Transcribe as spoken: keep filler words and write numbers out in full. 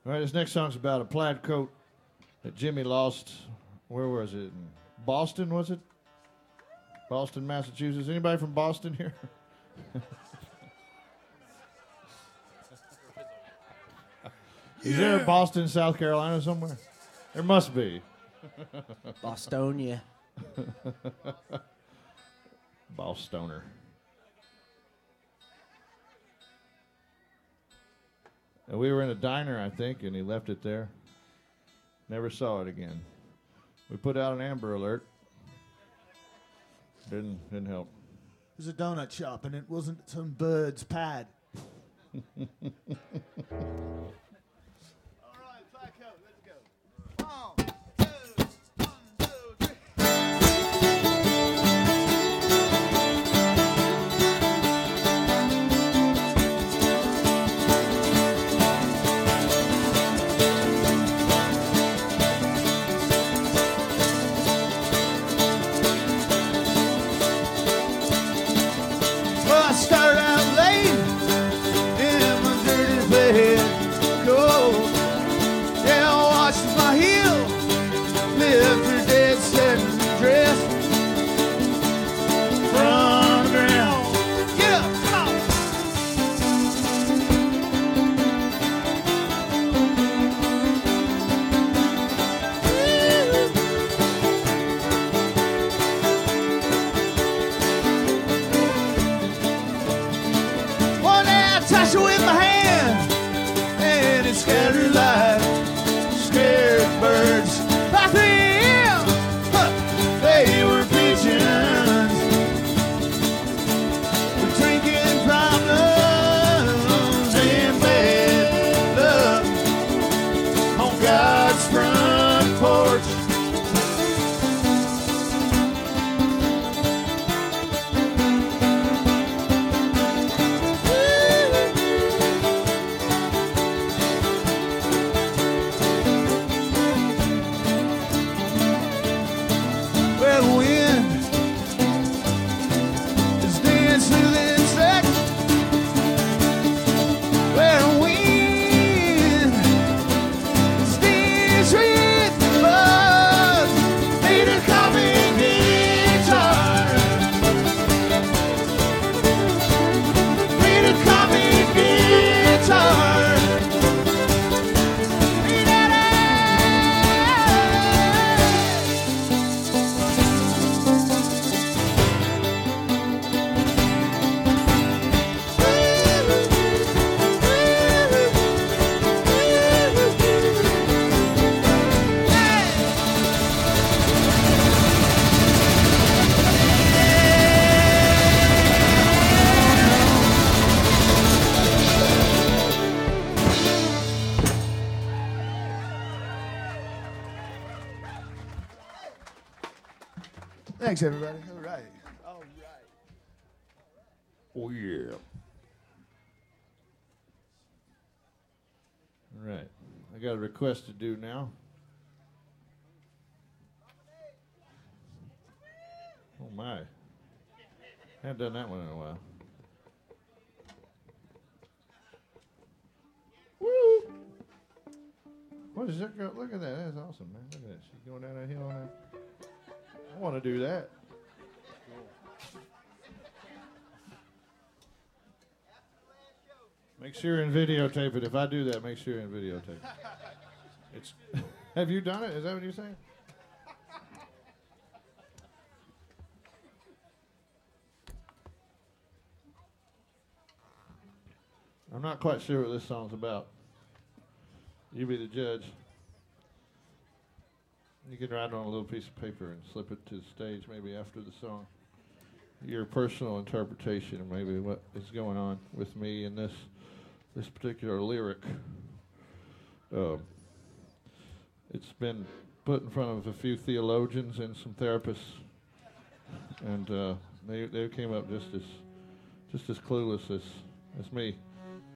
All right, this next song's about a plaid coat that Jimmy lost. Where was it? In Boston, was it? Boston, Massachusetts. Anybody from Boston here? Is there a Boston, South Carolina somewhere? There must be. Bostonia. Bostoner. And we were in a diner, I think, and he left it there. Never saw it again. We put out an Amber Alert. Didn't didn't help. It was a donut shop, and it wasn't some bird's pad. Thanks, everybody. All right. All right. Oh, yeah. All right. I got a request to do now. Oh, my. Haven't done that one in a while. Woo! What is that girl? Look at that. That's awesome, man. Look at that. She's going down that hill on that. I want to do that. Make sure and videotape it. If I do that, make sure and videotape it. It's. Have you done it? Is that what you're saying? I'm not quite sure what this song's about. You be the judge. You can write it on a little piece of paper and slip it to the stage maybe after the song. Your personal interpretation of maybe what is going on with me in this this particular lyric. Uh, it's been put in front of a few theologians and some therapists, and uh, they they came up just as just as clueless as as me.